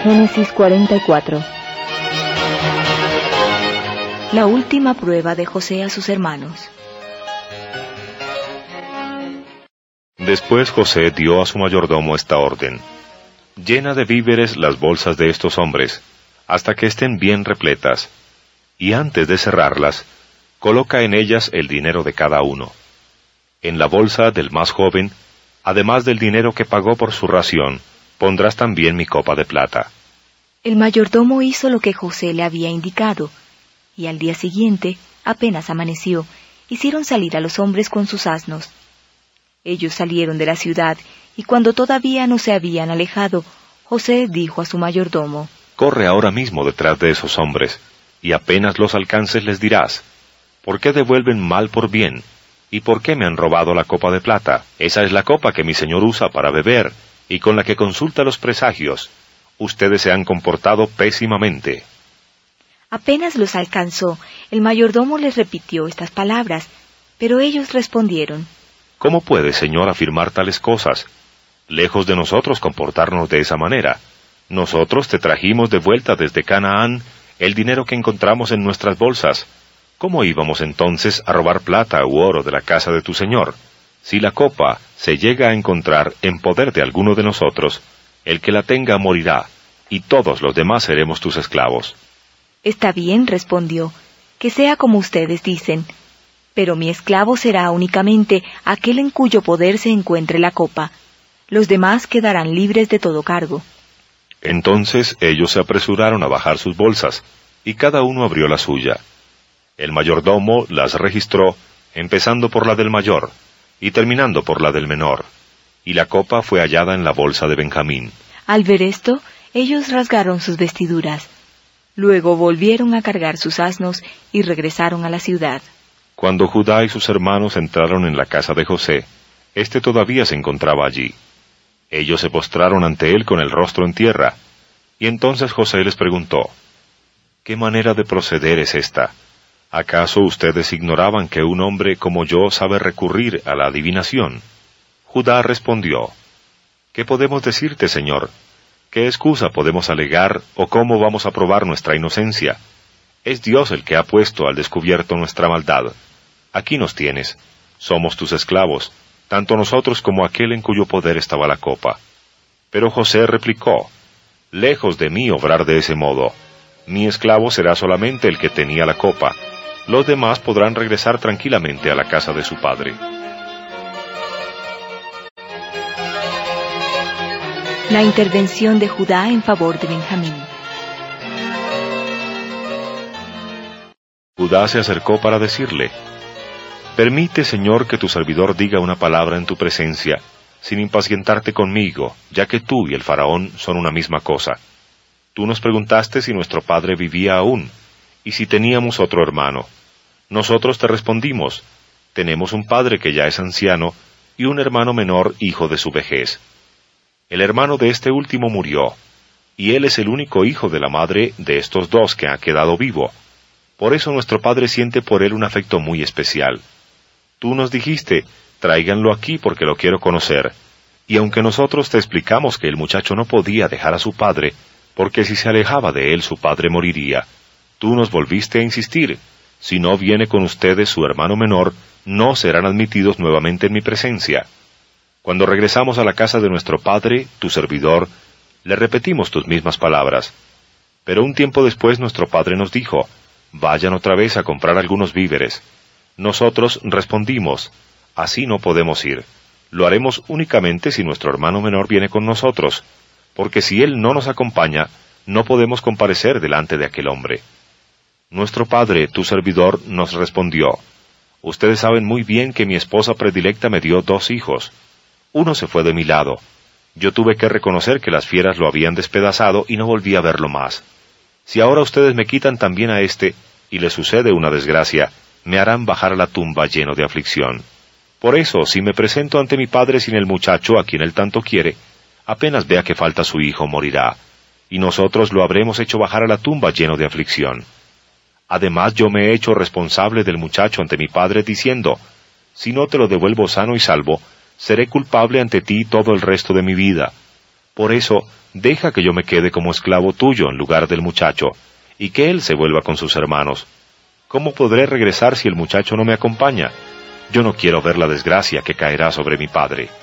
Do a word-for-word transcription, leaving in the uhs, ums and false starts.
Génesis cuarenta y cuatro. La última prueba de José a sus hermanos. Después José dio a su mayordomo esta orden: llena de víveres las bolsas de estos hombres, hasta que estén bien repletas, y antes de cerrarlas, coloca en ellas el dinero de cada uno. En la bolsa del más joven, además del dinero que pagó por su ración, pondrás también mi copa de plata. El mayordomo hizo lo que José le había indicado, y al día siguiente, apenas amaneció, hicieron salir a los hombres con sus asnos. Ellos salieron de la ciudad, y cuando todavía no se habían alejado, José dijo a su mayordomo: corre ahora mismo detrás de esos hombres, y apenas los alcances les dirás: ¿por qué devuelven mal por bien? ¿Y por qué me han robado la copa de plata? Esa es la copa que mi señor usa para beber, y con la que consulta los presagios. Ustedes se han comportado pésimamente. Apenas los alcanzó, el mayordomo les repitió estas palabras, pero ellos respondieron: ¿cómo puede, señor, afirmar tales cosas? Lejos de nosotros comportarnos de esa manera. Nosotros te trajimos de vuelta desde Canaán el dinero que encontramos en nuestras bolsas. ¿Cómo íbamos entonces a robar plata u oro de la casa de tu señor? Si la copa se llega a encontrar en poder de alguno de nosotros, el que la tenga morirá, y todos los demás seremos tus esclavos. Está bien, respondió, que sea como ustedes dicen, pero mi esclavo será únicamente aquel en cuyo poder se encuentre la copa. Los demás quedarán libres de todo cargo. Entonces ellos se apresuraron a bajar sus bolsas, y cada uno abrió la suya. El mayordomo las registró, empezando por la del mayor, y terminando por la del menor, y la copa fue hallada en la bolsa de Benjamín. Al ver esto, ellos rasgaron sus vestiduras. Luego volvieron a cargar sus asnos y regresaron a la ciudad. Cuando Judá y sus hermanos entraron en la casa de José, éste todavía se encontraba allí. Ellos se postraron ante él con el rostro en tierra, y entonces José les preguntó: ¿qué manera de proceder es esta? ¿Acaso ustedes ignoraban que un hombre como yo sabe recurrir a la adivinación? Judá respondió: ¿qué podemos decirte, señor? ¿Qué excusa podemos alegar o cómo vamos a probar nuestra inocencia? Es Dios el que ha puesto al descubierto nuestra maldad. Aquí nos tienes, somos tus esclavos, tanto nosotros como aquel en cuyo poder estaba la copa. Pero José replicó: lejos de mí obrar de ese modo. Mi esclavo será solamente el que tenía la copa. Los demás podrán regresar tranquilamente a la casa de su padre. La intervención de Judá en favor de Benjamín. Judá se acercó para decirle: permite, señor, que tu servidor diga una palabra en tu presencia, sin impacientarte conmigo, ya que tú y el faraón son una misma cosa. Tú nos preguntaste si nuestro padre vivía aún, y si teníamos otro hermano. Nosotros te respondimos: tenemos un padre que ya es anciano, y un hermano menor, hijo de su vejez. El hermano de este último murió, y él es el único hijo de la madre de estos dos que ha quedado vivo. Por eso nuestro padre siente por él un afecto muy especial. Tú nos dijiste: tráiganlo aquí porque lo quiero conocer. Y aunque nosotros te explicamos que el muchacho no podía dejar a su padre, porque si se alejaba de él su padre moriría, tú nos volviste a insistir: si no viene con ustedes su hermano menor, no serán admitidos nuevamente en mi presencia. Cuando regresamos a la casa de nuestro padre, tu servidor, le repetimos tus mismas palabras. Pero un tiempo después nuestro padre nos dijo: vayan otra vez a comprar algunos víveres. Nosotros respondimos: así no podemos ir. Lo haremos únicamente si nuestro hermano menor viene con nosotros, porque si él no nos acompaña, no podemos comparecer delante de aquel hombre. Nuestro padre, tu servidor, nos respondió: ustedes saben muy bien que mi esposa predilecta me dio dos hijos. Uno se fue de mi lado. Yo tuve que reconocer que las fieras lo habían despedazado y no volví a verlo más. Si ahora ustedes me quitan también a este, y le sucede una desgracia, me harán bajar a la tumba lleno de aflicción. Por eso, si me presento ante mi padre sin el muchacho a quien él tanto quiere, apenas vea que falta su hijo, morirá, y nosotros lo habremos hecho bajar a la tumba lleno de aflicción. Además, yo me he hecho responsable del muchacho ante mi padre, diciendo: si no te lo devuelvo sano y salvo, seré culpable ante ti todo el resto de mi vida. Por eso, deja que yo me quede como esclavo tuyo en lugar del muchacho, y que él se vuelva con sus hermanos. ¿Cómo podré regresar si el muchacho no me acompaña? Yo no quiero ver la desgracia que caerá sobre mi padre».